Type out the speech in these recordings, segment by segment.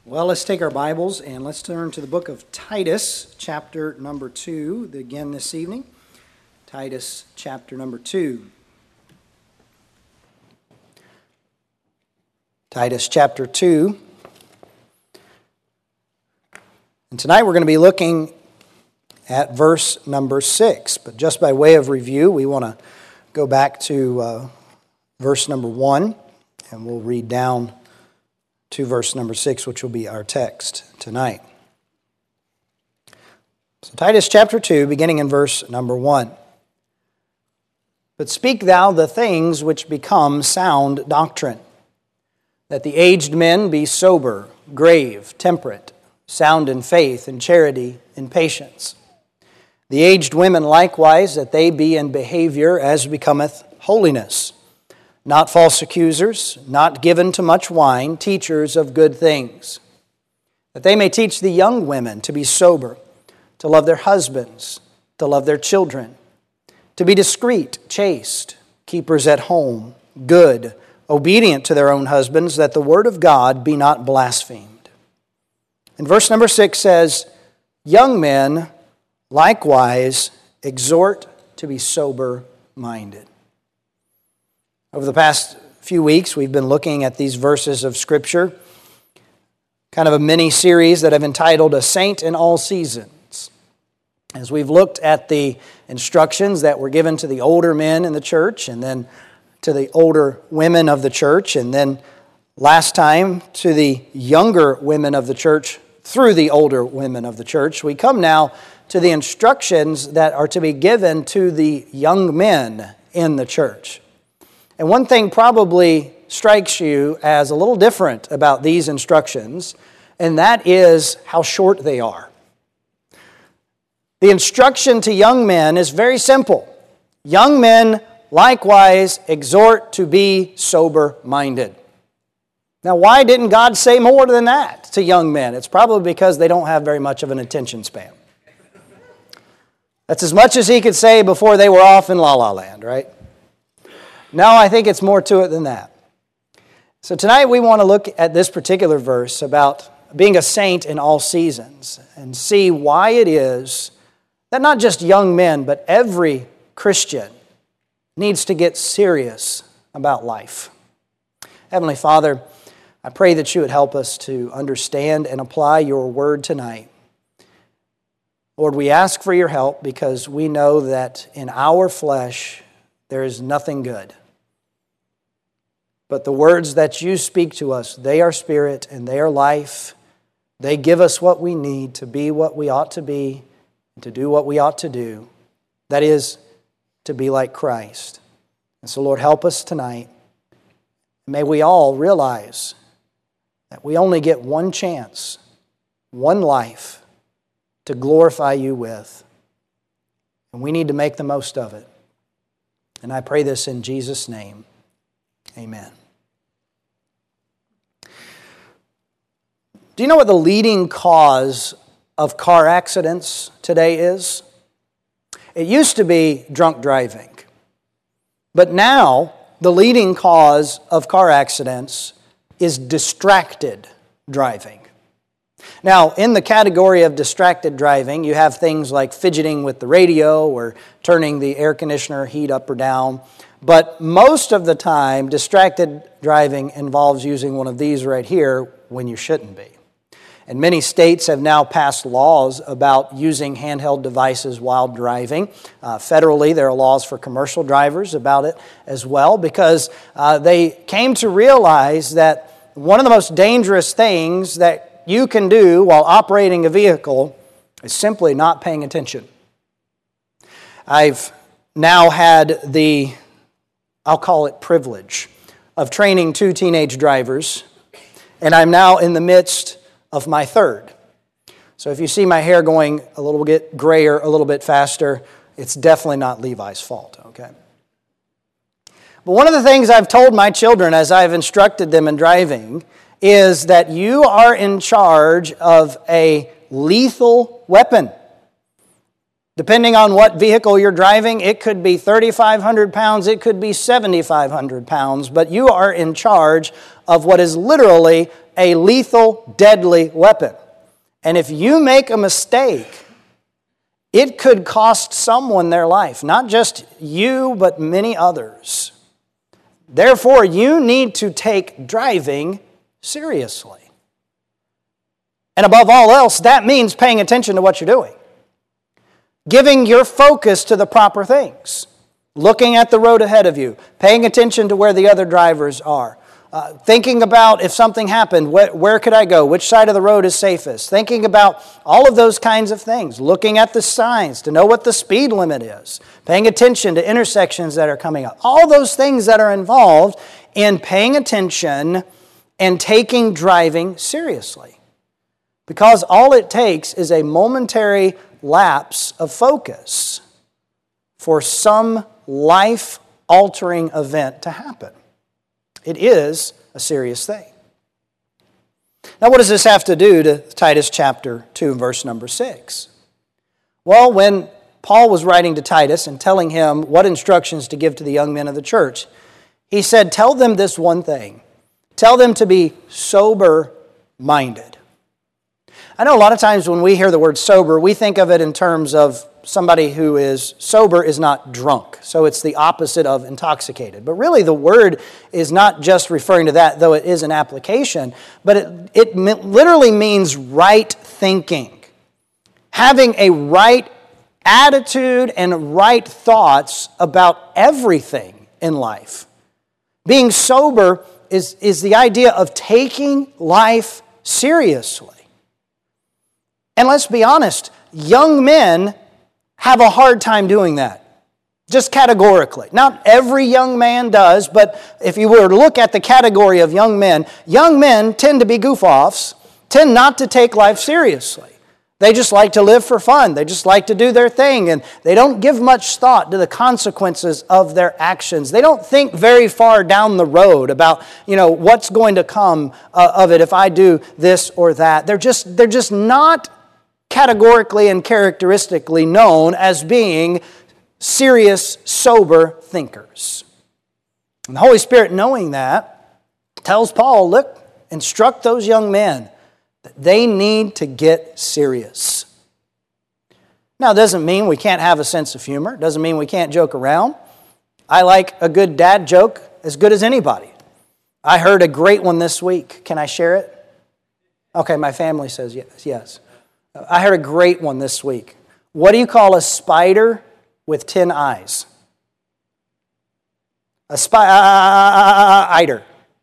Well, let's take our Bibles and let's turn to the book of Titus, chapter number 2, again this evening. Titus, chapter number 2. Titus, chapter 2. And tonight we're going to be looking at verse number 6. But just by way of review, we want to go back to verse number 1, and we'll read down to verse number 6, which will be our text tonight. So Titus chapter 2, beginning in verse number 1. But speak thou the things which become sound doctrine, that the aged men be sober, grave, temperate, sound in faith, in charity, in patience. The aged women likewise, that they be in behavior as becometh holiness, not false accusers, not given to much wine, teachers of good things, that they may teach the young women to be sober, to love their husbands, to love their children, to be discreet, chaste, keepers at home, good, obedient to their own husbands, that the word of God be not blasphemed. And verse number 6 says, young men likewise exhort to be sober-minded. Over the past few weeks, we've been looking at these verses of Scripture, kind of a mini-series that I've entitled A Saint in All Seasons. As we've looked at the instructions that were given to the older men in the church, and then to the older women of the church, and then last time to the younger women of the church through the older women of the church, we come now to the instructions that are to be given to the young men in the church. And one thing probably strikes you as a little different about these instructions, and that is how short they are. The instruction to young men is very simple. Young men likewise exhort to be sober-minded. Now, why didn't God say more than that to young men? It's probably because they don't have very much of an attention span. That's as much as he could say before they were off in La La Land, right? No, I think it's more to it than that. So tonight we want to look at this particular verse about being a saint in all seasons and see why it is that not just young men, but every Christian needs to get serious about life. Heavenly Father, I pray that you would help us to understand and apply your word tonight. Lord, we ask for your help because we know that in our flesh there is nothing good. But the words that you speak to us, they are spirit and they are life. They give us what we need to be what we ought to be, and to do what we ought to do. That is, to be like Christ. And so, Lord, help us tonight. May we all realize that we only get one chance, one life to glorify you with. And we need to make the most of it. And I pray this in Jesus' name. Amen. Do you know what the leading cause of car accidents today is? It used to be drunk driving. But now, the leading cause of car accidents is distracted driving. Now, in the category of distracted driving, you have things like fidgeting with the radio or turning the air conditioner heat up or down. But most of the time, distracted driving involves using one of these right here when you shouldn't be. And many states have now passed laws about using handheld devices while driving. Federally, there are laws for commercial drivers about it as well, because they came to realize that one of the most dangerous things that you can do while operating a vehicle is simply not paying attention. I've now had the, I'll call it privilege, of training 2 teenage drivers, and I'm now in the midst of my third. So if you see my hair going a little bit grayer, a little bit faster, it's definitely not Levi's fault, okay? But one of the things I've told my children as I've instructed them in driving is that you are in charge of a lethal weapon. Depending on what vehicle you're driving, it could be 3,500 pounds, it could be 7,500 pounds, but you are in charge of what is literally a lethal, deadly weapon. And if you make a mistake, it could cost someone their life, not just you, but many others. Therefore, you need to take driving seriously. And above all else, that means paying attention to what you're doing. Giving your focus to the proper things. Looking at the road ahead of you. Paying attention to where the other drivers are. Thinking about if something happened, where could I go? Which side of the road is safest? Thinking about all of those kinds of things. Looking at the signs to know what the speed limit is. Paying attention to intersections that are coming up. All those things that are involved in paying attention and taking driving seriously. Because all it takes is a momentary lapse of focus for some life-altering event to happen. It is a serious thing. Now, what does this have to do to Titus chapter 2 and verse number 6? Well, when Paul was writing to Titus and telling him what instructions to give to the young men of the church, he said, tell them this one thing. Tell them to be sober-minded. I know a lot of times when we hear the word sober, we think of it in terms of somebody who is sober is not drunk. So it's the opposite of intoxicated. But really the word is not just referring to that, though it is an application, but it literally means right thinking. Having a right attitude and right thoughts about everything in life. Being sober is the idea of taking life seriously. And let's be honest, young men have a hard time doing that, just categorically. Not every young man does, but if you were to look at the category of young men tend to be goof-offs, tend not to take life seriously. They just like to live for fun. They just like to do their thing, and they don't give much thought to the consequences of their actions. They don't think very far down the road about, what's going to come of it if I do this or that. They're just not categorically and characteristically known as being serious, sober thinkers. And the Holy Spirit, knowing that, tells Paul, look, instruct those young men that they need to get serious. Now, it doesn't mean we can't have a sense of humor. It doesn't mean we can't joke around. I like a good dad joke as good as anybody. I heard a great one this week. Can I share it? Okay, my family says yes. I heard a great one this week. What do you call a spider with 10 eyes? A spider.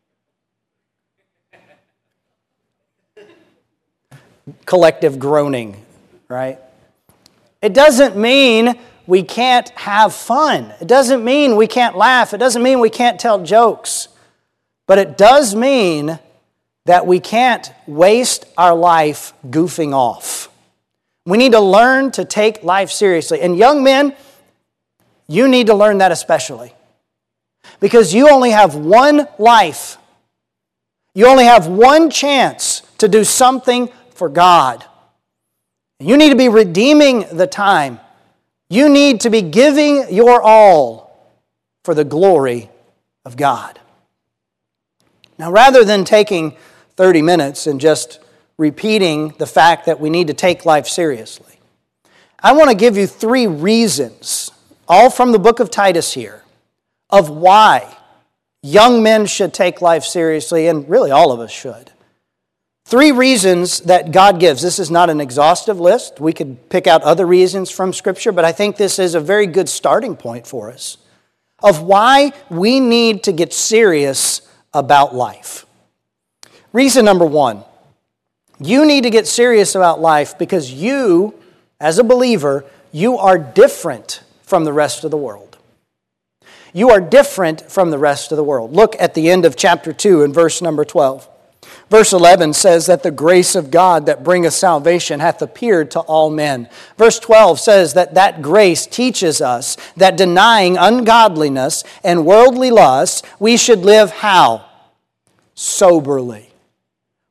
Collective groaning, right? It doesn't mean we can't have fun. It doesn't mean we can't laugh. It doesn't mean we can't tell jokes. But it does mean that we can't waste our life goofing off. We need to learn to take life seriously. And young men, you need to learn that especially. Because you only have one life. You only have one chance to do something for God. You need to be redeeming the time. You need to be giving your all for the glory of God. Now, rather than taking 30 minutes and just repeating the fact that we need to take life seriously, I want to give you 3 reasons, all from the book of Titus here, of why young men should take life seriously, and really all of us should. 3 reasons that God gives. This is not an exhaustive list. We could pick out other reasons from Scripture, but I think this is a very good starting point for us of why we need to get serious about life. Reason number 1, you need to get serious about life because you, as a believer, you are different from the rest of the world. You are different from the rest of the world. Look at the end of chapter 2 and verse number 12. Verse 11 says that the grace of God that bringeth salvation hath appeared to all men. Verse 12 says that grace teaches us that denying ungodliness and worldly lusts, we should live how? Soberly.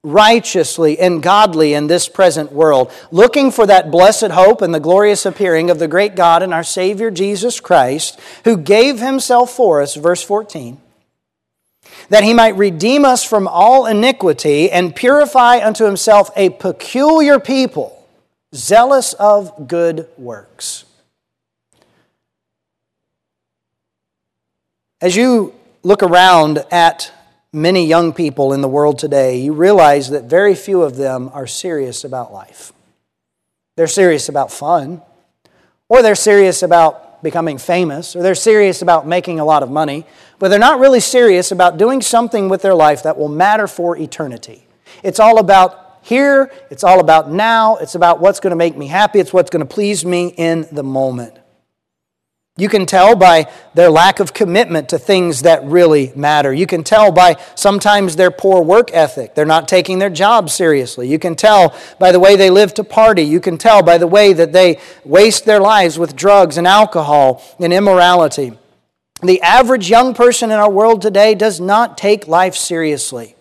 righteously and godly in this present world, looking for that blessed hope and the glorious appearing of the great God and our Savior Jesus Christ, who gave Himself for us, verse 14, that He might redeem us from all iniquity and purify unto Himself a peculiar people, zealous of good works. As you look around at many young people in the world today, you realize that very few of them are serious about life. They're serious about fun, or they're serious about becoming famous, or they're serious about making a lot of money, but they're not really serious about doing something with their life that will matter for eternity. It's all about here, it's all about now, it's about what's going to make me happy, it's what's going to please me in the moment. You can tell by their lack of commitment to things that really matter. You can tell by sometimes their poor work ethic. They're not taking their job seriously. You can tell by the way they live to party. You can tell by the way that they waste their lives with drugs and alcohol and immorality. The average young person in our world today does not take life seriously.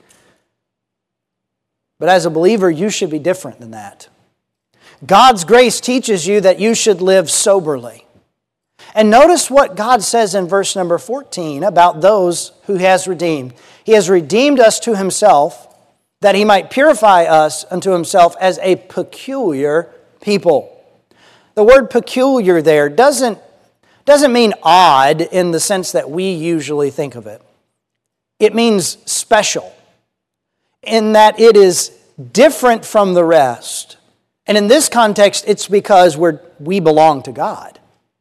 But as a believer, you should be different than that. God's grace teaches you that you should live soberly. And notice what God says in verse number 14 about those who He has redeemed. He has redeemed us to Himself, that He might purify us unto Himself as a peculiar people. The word peculiar there doesn't mean odd in the sense that we usually think of it. It means special, in that it is different from the rest. And in this context, it's because we belong to God.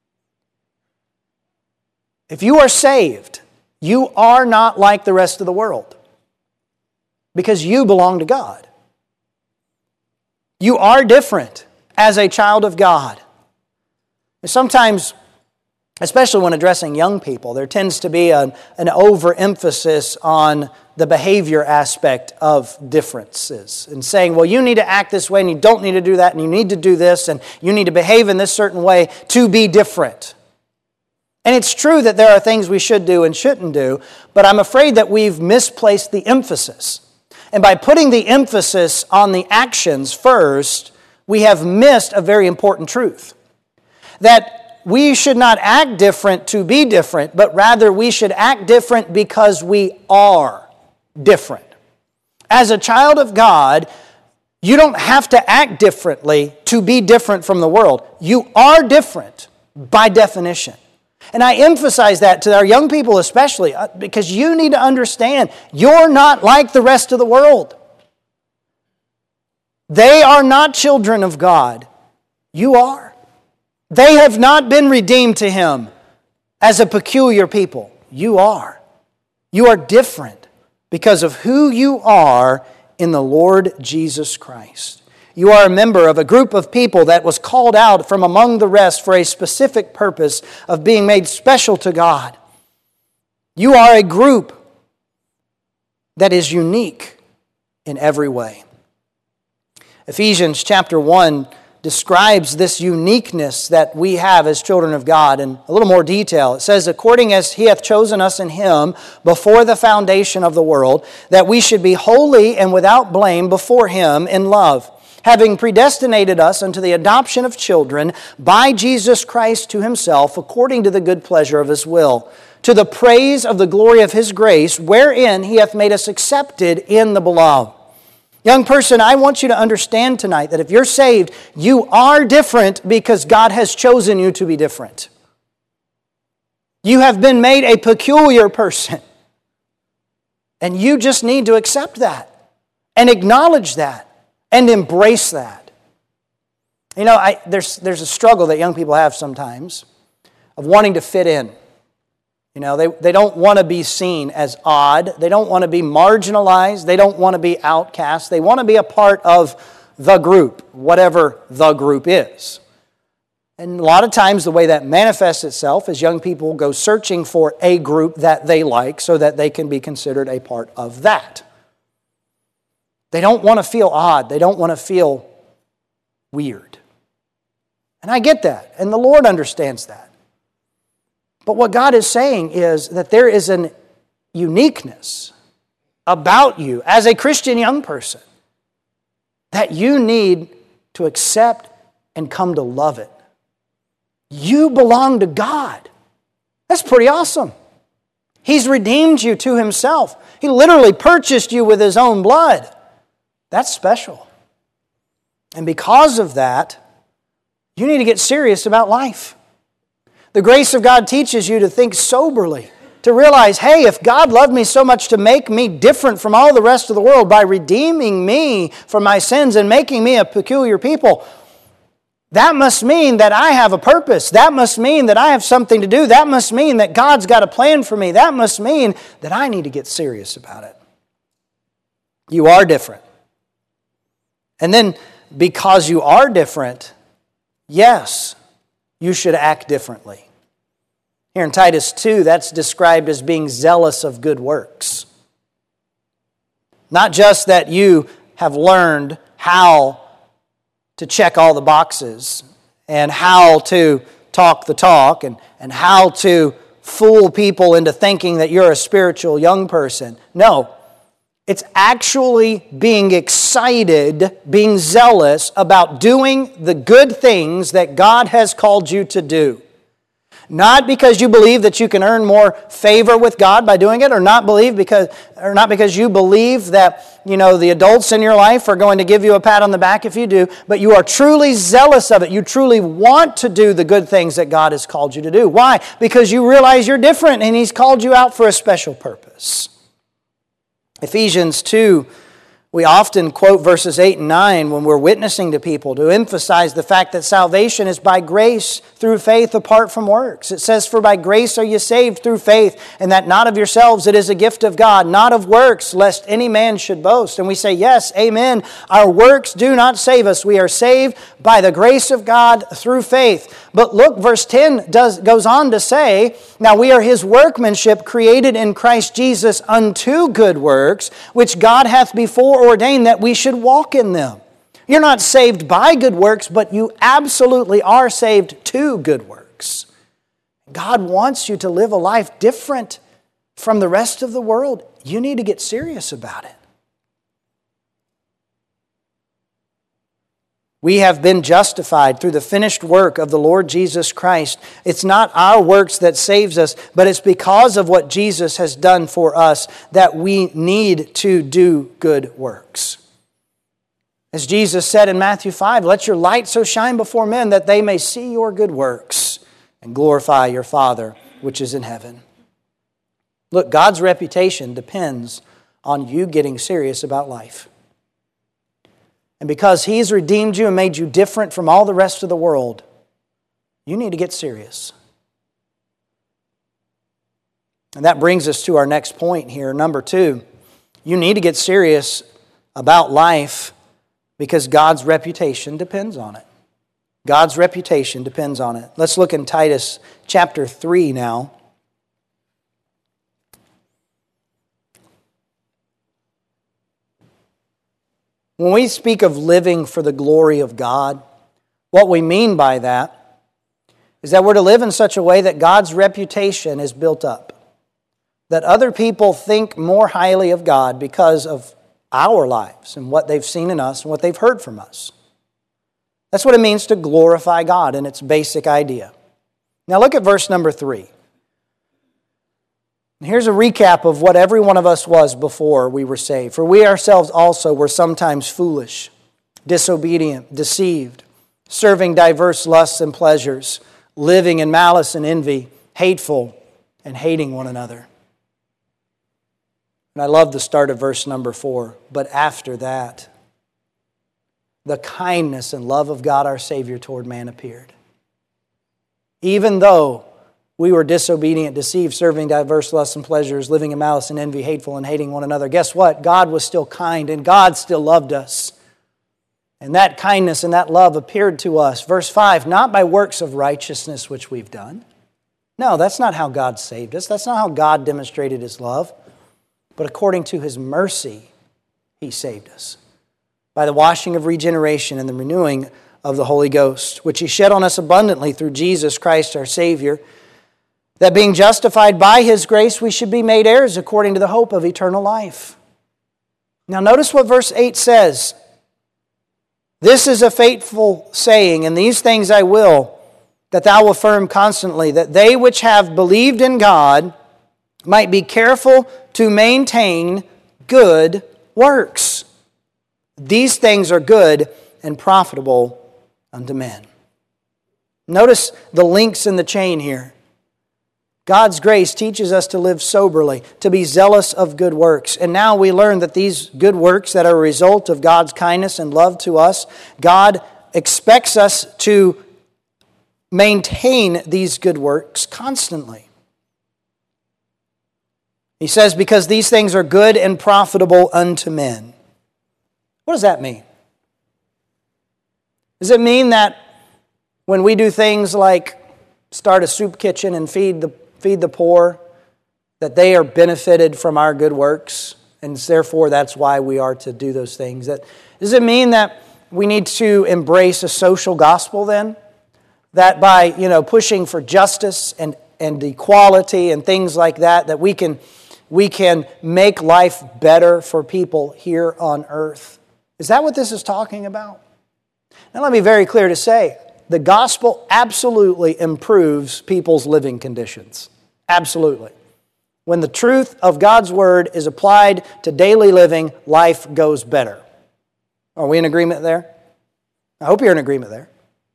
If you are saved, you are not like the rest of the world because you belong to God. You are different as a child of God. Sometimes, especially when addressing young people, there tends to be an overemphasis on the behavior aspect of differences and saying, well, you need to act this way and you don't need to do that and you need to do this and you need to behave in this certain way to be different. And it's true that there are things we should do and shouldn't do, but I'm afraid that we've misplaced the emphasis. And by putting the emphasis on the actions first, we have missed a very important truth. That we should not act different to be different, but rather we should act different because we are different. As a child of God, you don't have to act differently to be different from the world. You are different by definition. And I emphasize that to our young people especially, because you need to understand you're not like the rest of the world. They are not children of God. You are. They have not been redeemed to Him as a peculiar people. You are. You are different because of who you are in the Lord Jesus Christ. You are a member of a group of people that was called out from among the rest for a specific purpose of being made special to God. You are a group that is unique in every way. Ephesians chapter 1 describes this uniqueness that we have as children of God in a little more detail. It says, according as He hath chosen us in Him before the foundation of the world, that we should be holy and without blame before Him in love, having predestinated us unto the adoption of children by Jesus Christ to Himself, according to the good pleasure of His will, to the praise of the glory of His grace, wherein He hath made us accepted in the Beloved. Young person, I want you to understand tonight that if you're saved, you are different because God has chosen you to be different. You have been made a peculiar person. And you just need to accept that and acknowledge that and embrace that. You know, there's a struggle that young people have sometimes of wanting to fit in. You know, they don't want to be seen as odd. They don't want to be marginalized. They don't want to be outcast. They want to be a part of the group, whatever the group is. And a lot of times the way that manifests itself is young people go searching for a group that they like so that they can be considered a part of that. They don't want to feel odd. They don't want to feel weird. And I get that. And the Lord understands that. But what God is saying is that there is an uniqueness about you as a Christian young person that you need to accept and come to love it. You belong to God. That's pretty awesome. He's redeemed you to Himself. He literally purchased you with His own blood. That's special. And because of that, you need to get serious about life. The grace of God teaches you to think soberly, to realize, hey, if God loved me so much to make me different from all the rest of the world by redeeming me from my sins and making me a peculiar people, that must mean that I have a purpose. That must mean that I have something to do. That must mean that God's got a plan for me. That must mean that I need to get serious about it. You are different. And then, because you are different, yes, you should act differently. Here in Titus 2, that's described as being zealous of good works. Not just that you have learned how to check all the boxes and how to talk the talk and how to fool people into thinking that you're a spiritual young person. No, it's actually being excited, being zealous about doing the good things that God has called you to do. Not because you believe that you can earn more favor with God by doing it, or not because you believe that, the adults in your life are going to give you a pat on the back if you do, but you are truly zealous of it. You truly want to do the good things that God has called you to do. Why? Because you realize you're different and He's called you out for a special purpose. Ephesians 2, we often quote verses 8 and 9 when we're witnessing to people to emphasize the fact that salvation is by grace through faith apart from works. It says, "For by grace are you saved through faith, and that not of yourselves, it is a gift of God, not of works, lest any man should boast." And we say, yes, amen. Our works do not save us. We are saved by the grace of God through faith. But look, verse 10 goes on to say, "Now we are His workmanship, created in Christ Jesus unto good works, which God hath before ordained that we should walk in them." You're not saved by good works, but you absolutely are saved to good works. God wants you to live a life different from the rest of the world. You need to get serious about it. We have been justified through the finished work of the Lord Jesus Christ. It's not our works that saves us, but it's because of what Jesus has done for us that we need to do good works. As Jesus said in Matthew 5, "Let your light so shine before men that they may see your good works and glorify your Father which is in heaven." Look, God's reputation depends on you getting serious about life. And because He's redeemed you and made you different from all the rest of the world, you need to get serious. And that brings us to our next point here. Number 2, you need to get serious about life because God's reputation depends on it. God's reputation depends on it. Let's look in Titus chapter 3 now. When we speak of living for the glory of God, what we mean by that is that we're to live in such a way that God's reputation is built up. That other people think more highly of God because of our lives and what they've seen in us and what they've heard from us. That's what it means to glorify God in its basic idea. Now look at verse number 3. Here's a recap of what every one of us was before we were saved. "For we ourselves also were sometimes foolish, disobedient, deceived, serving diverse lusts and pleasures, living in malice and envy, hateful, and hating one another." And I love the start of verse number 4. "But after that, the kindness and love of God our Savior toward man appeared." Even though we were disobedient, deceived, serving diverse lusts and pleasures, living in malice and envy, hateful, and hating one another, guess what? God was still kind and God still loved us. And that kindness and that love appeared to us. Verse 5, "Not by works of righteousness which we've done." No, that's not how God saved us. That's not how God demonstrated His love. But according to His mercy, He saved us. By the washing of regeneration and the renewing of the Holy Ghost, which He shed on us abundantly through Jesus Christ our Savior, that being justified by His grace, we should be made heirs according to the hope of eternal life. Now notice what verse 8 says. This is a faithful saying, and these things I will, that thou affirm constantly, that they which have believed in God might be careful to maintain good works. These things are good and profitable unto men. Notice the links in the chain here. God's grace teaches us to live soberly, to be zealous of good works. And now we learn that these good works that are a result of God's kindness and love to us, God expects us to maintain these good works constantly. He says, because these things are good and profitable unto men. What does that mean? Does it mean that when we do things like start a soup kitchen and feed the poor, that they are benefited from our good works, and therefore that's why we are to do those things? Does it mean that we need to embrace a social gospel then? That by pushing for justice and equality and things like that, that we can make life better for people here on earth? Is that what this is talking about? Now let me be very clear to say, the gospel absolutely improves people's living conditions. Absolutely. When the truth of God's word is applied to daily living, life goes better. Are we in agreement there? I hope you're in agreement there.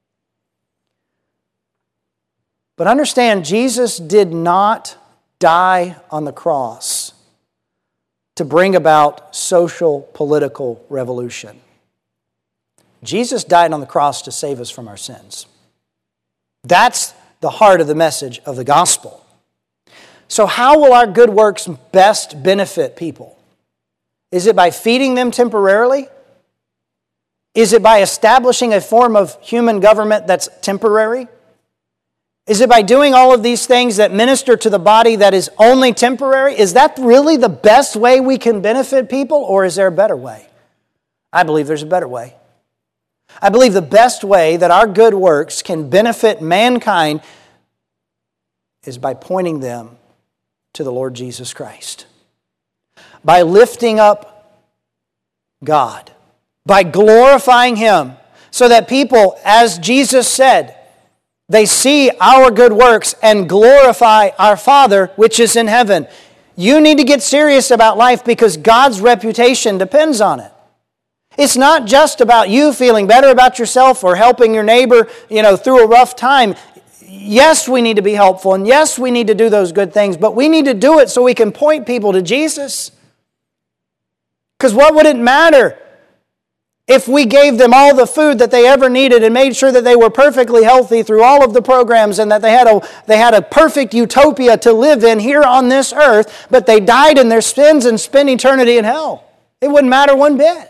But understand, Jesus did not die on the cross to bring about social, political revolution. Jesus died on the cross to save us from our sins. That's the heart of the message of the gospel. So how will our good works best benefit people? Is it by feeding them temporarily? Is it by establishing a form of human government that's temporary? Is it by doing all of these things that minister to the body that is only temporary? Is that really the best way we can benefit people, or is there a better way? I believe there's a better way. I believe the best way that our good works can benefit mankind is by pointing them to the Lord Jesus Christ. By lifting up God. By glorifying Him. So that people, as Jesus said, they see our good works and glorify our Father which is in heaven. You need to get serious about life because God's reputation depends on it. It's not just about you feeling better about yourself or helping your neighbor, through a rough time. Yes, we need to be helpful, and yes, we need to do those good things, but we need to do it so we can point people to Jesus. Because what would it matter if we gave them all the food that they ever needed and made sure that they were perfectly healthy through all of the programs and that they had a perfect utopia to live in here on this earth, but they died in their sins and spent eternity in hell? It wouldn't matter one bit.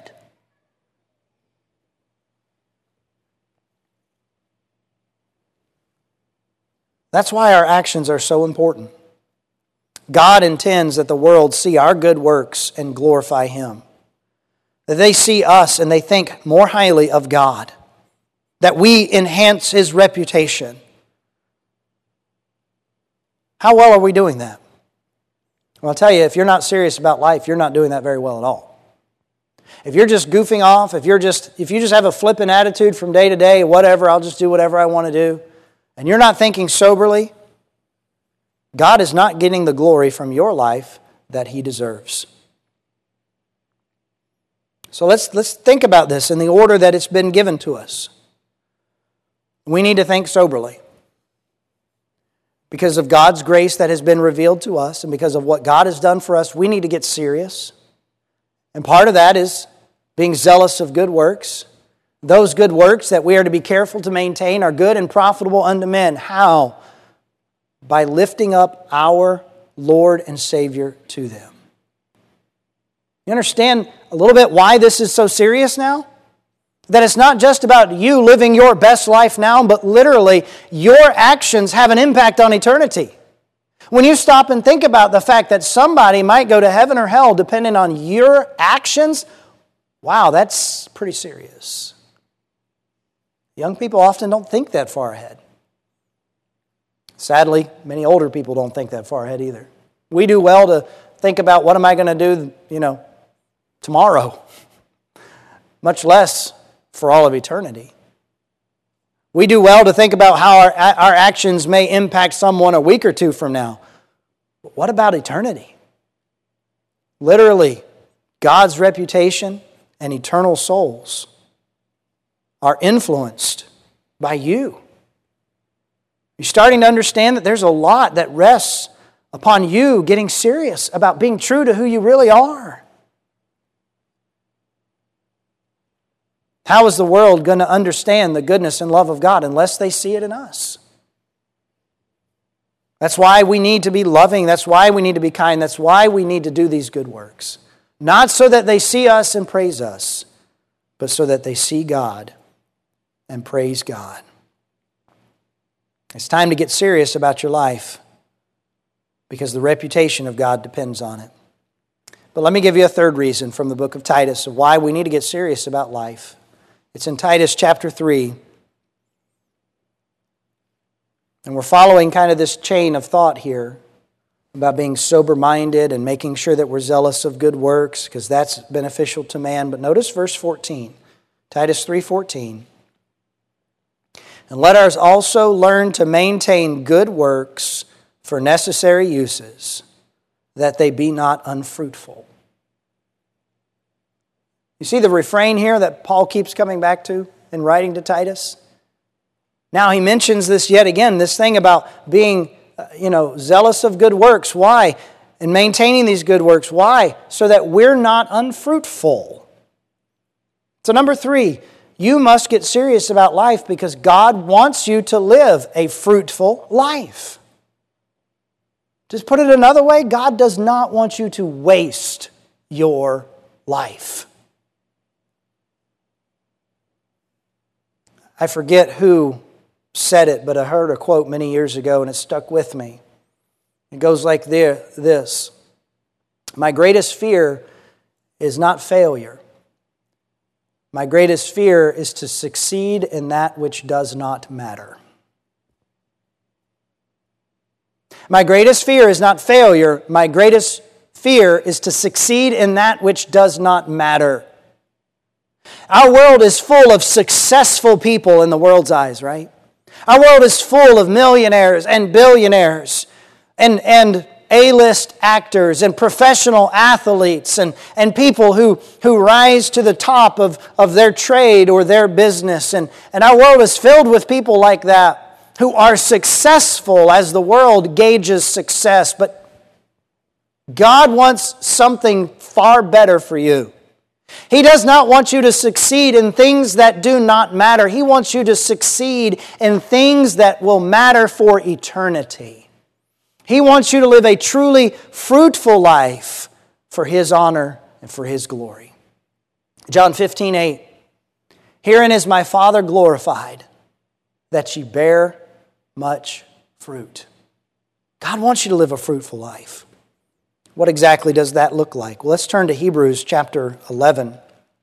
That's why our actions are so important. God intends that the world see our good works and glorify Him. That they see us and they think more highly of God. That we enhance His reputation. How well are we doing that? Well, I'll tell you, if you're not serious about life, you're not doing that very well at all. If you're just goofing off, if you just have a flippant attitude from day to day, whatever, I'll just do whatever I want to do, and you're not thinking soberly, God is not getting the glory from your life that He deserves. So let's think about this in the order that it's been given to us. We need to think soberly. Because of God's grace that has been revealed to us and because of what God has done for us, we need to get serious. And part of that is being zealous of good works. Those good works that we are to be careful to maintain are good and profitable unto men. How? By lifting up our Lord and Savior to them. You understand a little bit why this is so serious now? That it's not just about you living your best life now, but literally your actions have an impact on eternity. When you stop and think about the fact that somebody might go to heaven or hell depending on your actions, wow, that's pretty serious. Young people often don't think that far ahead. Sadly, many older people don't think that far ahead either. We do well to think about what am I going to do, tomorrow. Much less for all of eternity. We do well to think about how our actions may impact someone a week or two from now. But what about eternity? Literally, God's reputation and eternal souls are influenced by you. You're starting to understand that there's a lot that rests upon you getting serious about being true to who you really are. How is the world going to understand the goodness and love of God unless they see it in us? That's why we need to be loving. That's why we need to be kind. That's why we need to do these good works. Not so that they see us and praise us, but so that they see God and praise God. It's time to get serious about your life because the reputation of God depends on it. But let me give you a third reason from the book of Titus of why we need to get serious about life. It's in Titus chapter 3. And we're following kind of this chain of thought here about being sober-minded and making sure that we're zealous of good works because that's beneficial to man. But notice verse 14, Titus 3:14. And let us also learn to maintain good works for necessary uses, that they be not unfruitful. You see the refrain here that Paul keeps coming back to in writing to Titus? Now he mentions this yet again, this thing about being, zealous of good works. Why? And maintaining these good works. Why? So that we're not unfruitful. So number 3, you must get serious about life because God wants you to live a fruitful life. Just put it another way, God does not want you to waste your life. I forget who said it, but I heard a quote many years ago and it stuck with me. It goes like this. My greatest fear is not failure. My greatest fear is to succeed in that which does not matter. My greatest fear is not failure. My greatest fear is to succeed in that which does not matter. Our world is full of successful people in the world's eyes, right? Our world is full of millionaires and billionaires and A-list actors and professional athletes and people who rise to the top of their trade or their business. And our world is filled with people like that who are successful as the world gauges success. But God wants something far better for you. He does not want you to succeed in things that do not matter. He wants you to succeed in things that will matter for eternity. He wants you to live a truly fruitful life for His honor and for His glory. John 15:8. Herein is my Father glorified, that ye bear much fruit. God wants you to live a fruitful life. What exactly does that look like? Well, let's turn to Hebrews chapter 11.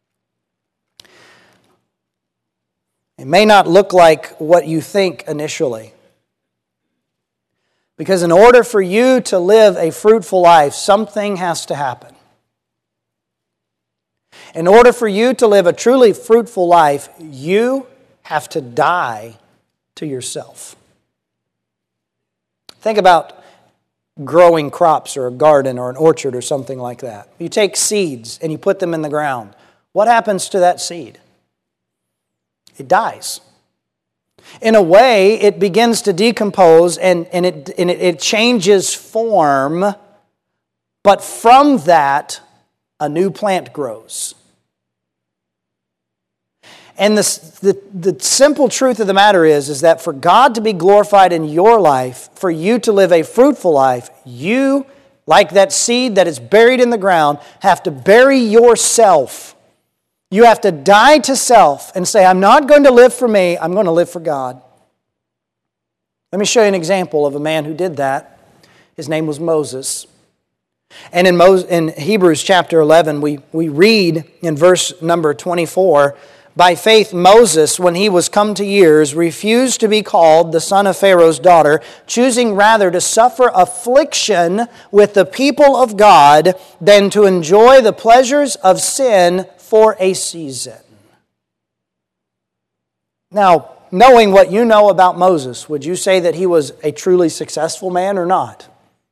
It may not look like what you think initially. Because in order for you to live a fruitful life, something has to happen. In order for you to live a truly fruitful life, you have to die to yourself. Think about growing crops or a garden or an orchard or something like that. You take seeds and you put them in the ground. What happens to that seed? It dies. In a way, it begins to decompose and it changes form, but from that, a new plant grows. And the simple truth of the matter is that for God to be glorified in your life, for you to live a fruitful life, you, like that seed that is buried in the ground, have to bury yourself. You have to die to self and say, I'm not going to live for me, I'm going to live for God. Let me show you an example of a man who did that. His name was Moses. And in Hebrews chapter 11, we read in verse number 24, by faith, Moses, when he was come to years, refused to be called the son of Pharaoh's daughter, choosing rather to suffer affliction with the people of God than to enjoy the pleasures of sin for a season. Now, knowing what you know about Moses, would you say that he was a truly successful man or not?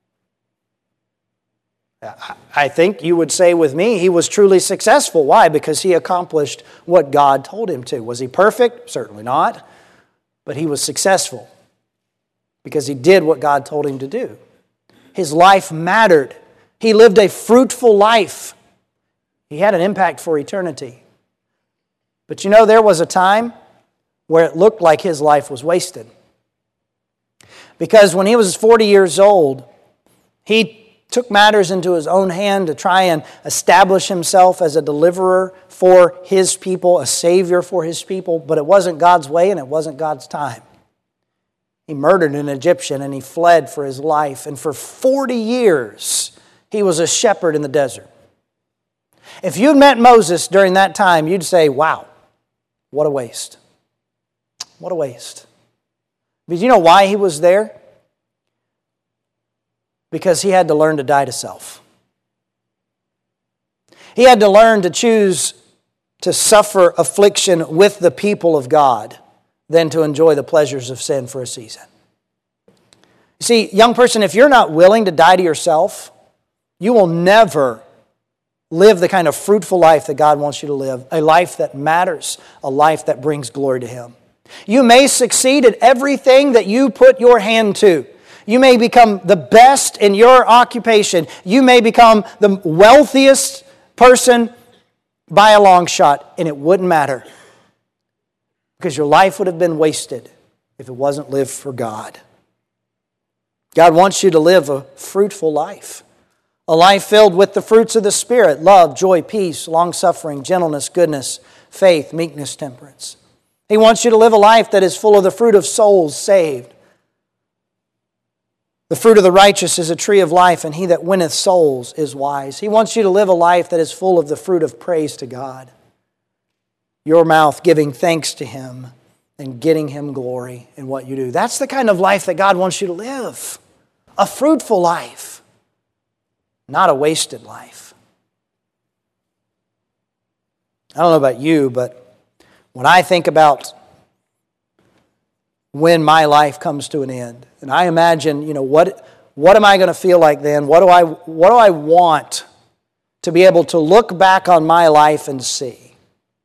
I think you would say with me he was truly successful. Why? Because he accomplished what God told him to. Was he perfect? Certainly not. But he was successful because he did what God told him to do. His life mattered. He lived a fruitful life. He had an impact for eternity. But you know, there was a time where it looked like his life was wasted. Because when he was 40 years old, he took matters into his own hand to try and establish himself as a deliverer for his people, a savior for his people, but it wasn't God's way and it wasn't God's time. He murdered an Egyptian and he fled for his life, and for 40 years he was a shepherd in the desert. If you'd met Moses during that time, you'd say, wow, what a waste. What a waste. Because you know why he was there? Because he had to learn to die to self. He had to learn to choose to suffer affliction with the people of God than to enjoy the pleasures of sin for a season. You see, young person, if you're not willing to die to yourself, you will never live the kind of fruitful life that God wants you to live, a life that matters, a life that brings glory to Him. You may succeed at everything that you put your hand to. You may become the best in your occupation. You may become the wealthiest person by a long shot, and it wouldn't matter because your life would have been wasted if it wasn't lived for God. God wants you to live a fruitful life, a life filled with the fruits of the Spirit: love, joy, peace, long-suffering, gentleness, goodness, faith, meekness, temperance. He wants you to live a life that is full of the fruit of souls saved. The fruit of the righteous is a tree of life, and he that winneth souls is wise. He wants you to live a life that is full of the fruit of praise to God. Your mouth giving thanks to Him and getting Him glory in what you do. That's the kind of life that God wants you to live. A fruitful life, not a wasted life. I don't know about you, but when I think about when my life comes to an end, and I imagine, what am I going to feel like then? What do I want to be able to look back on my life and see?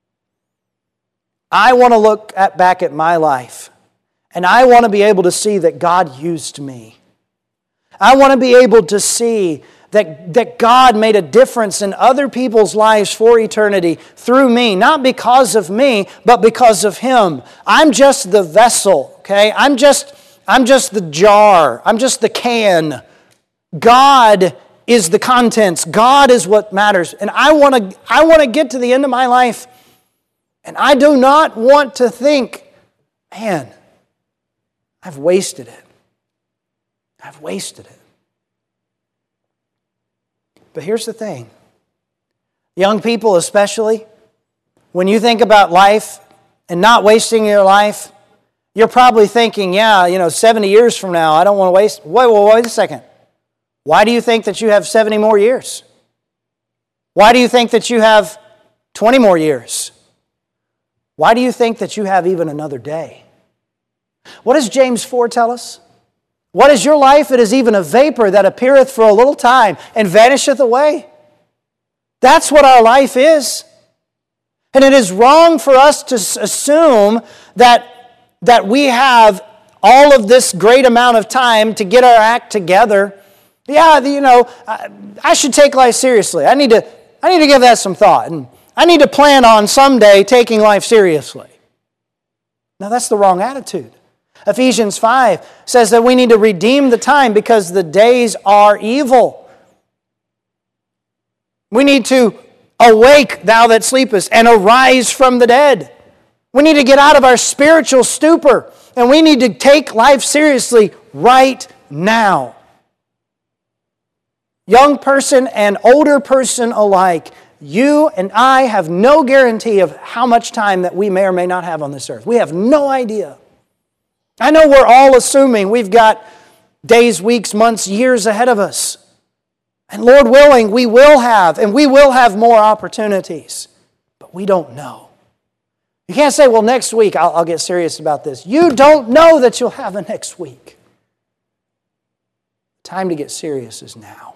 I want to look back at my life, and I want to be able to see that God used me. I want to be able to see that God made a difference in other people's lives for eternity through me, not because of me, but because of Him. I'm just the vessel, okay? I'm just the jar. I'm just the can. God is the contents. God is what matters. And I want to get to the end of my life, and I do not want to think, man, I've wasted it. I've wasted it. But here's the thing. Young people especially, when you think about life and not wasting your life, you're probably thinking, 70 years from now, I don't want to waste. Wait a second. Why do you think that you have 70 more years? Why do you think that you have 20 more years? Why do you think that you have even another day? What does James 4 tell us? What is your life? It is even a vapor that appeareth for a little time and vanisheth away. That's what our life is. And it is wrong for us to assume that we have all of this great amount of time to get our act together. I should take life seriously. I need to give that some thought. And I need to plan on someday taking life seriously. Now, that's the wrong attitude. Ephesians 5 says that we need to redeem the time because the days are evil. We need to awake, thou that sleepest, and arise from the dead. We need to get out of our spiritual stupor, and we need to take life seriously right now. Young person and older person alike, you and I have no guarantee of how much time that we may or may not have on this earth. We have no idea. I know we're all assuming we've got days, weeks, months, years ahead of us. And Lord willing, we will have more opportunities. But we don't know. You can't say, well, next week I'll get serious about this. You don't know that you'll have a next week. Time to get serious is now.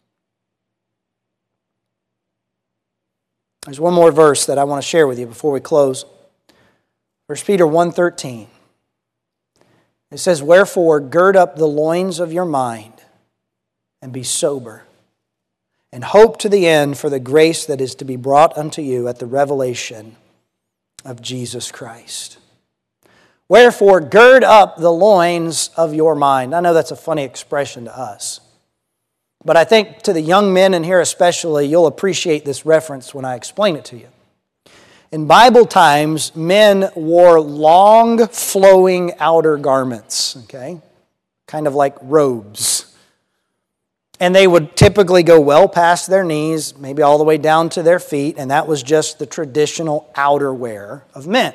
There's one more verse that I want to share with you before we close. 1 Peter 1:13. It says, "Wherefore gird up the loins of your mind, and be sober, and hope to the end for the grace that is to be brought unto you at the revelation of Jesus Christ." Wherefore gird up the loins of your mind. I know that's a funny expression to us. But I think to the young men in here especially, you'll appreciate this reference when I explain it to you. In Bible times, men wore long, flowing outer garments, okay? Kind of like robes. And they would typically go well past their knees, maybe all the way down to their feet, and that was just the traditional outerwear of men.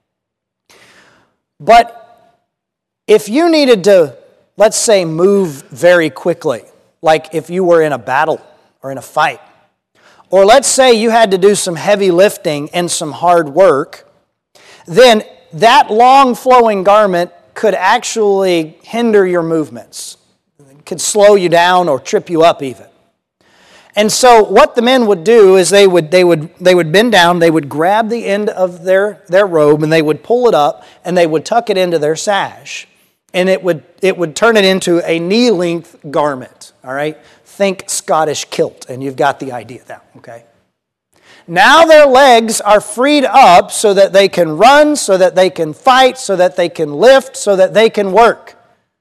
But if you needed to, let's say, move very quickly, like if you were in a battle or in a fight, or let's say you had to do some heavy lifting and some hard work, then that long flowing garment could actually hinder your movements. It could slow you down or trip you up even. And so what the men would do is they would bend down, they would grab the end of their robe and they would pull it up and they would tuck it into their sash. And it would turn it into a knee-length garment, all right? Think Scottish kilt, and you've got the idea now, okay? Now their legs are freed up so that they can run, so that they can fight, so that they can lift, so that they can work.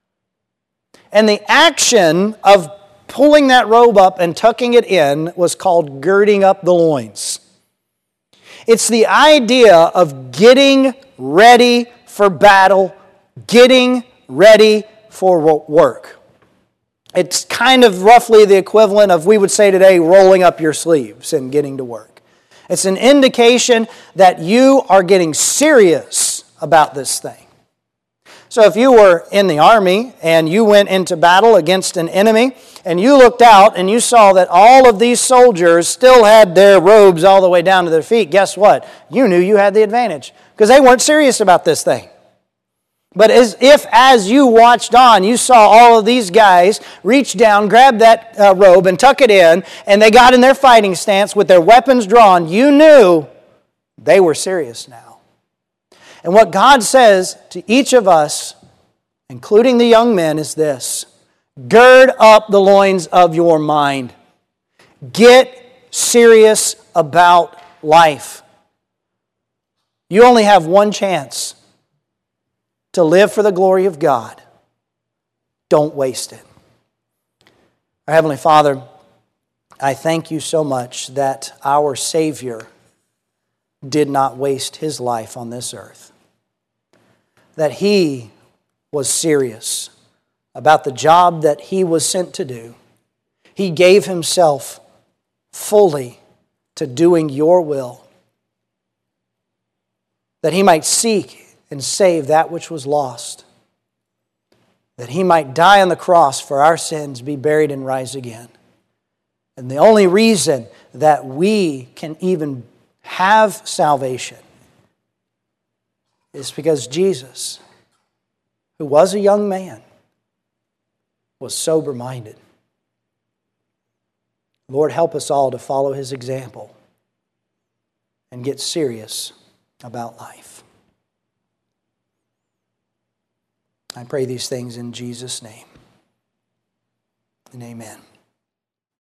And the action of pulling that robe up and tucking it in was called girding up the loins. It's the idea of getting ready for battle, getting ready for work. It's kind of roughly the equivalent of, we would say today, rolling up your sleeves and getting to work. It's an indication that you are getting serious about this thing. So if you were in the army and you went into battle against an enemy and you looked out and you saw that all of these soldiers still had their robes all the way down to their feet, guess what? You knew you had the advantage because they weren't serious about this thing. But as you watched on, you saw all of these guys reach down, grab that robe and tuck it in, and they got in their fighting stance with their weapons drawn, you knew they were serious now. And what God says to each of us, including the young men, is this: gird up the loins of your mind. Get serious about life. You only have one chance to live for the glory of God. Don't waste it. Our Heavenly Father, I thank you so much that our Savior did not waste His life on this earth. That He was serious about the job that He was sent to do. He gave Himself fully to doing your will, that He might seek and save that which was lost, that He might die on the cross for our sins, be buried and rise again. And the only reason that we can even have salvation is because Jesus, who was a young man, was sober-minded. Lord, help us all to follow His example and get serious about life. I pray these things in Jesus' name, and amen.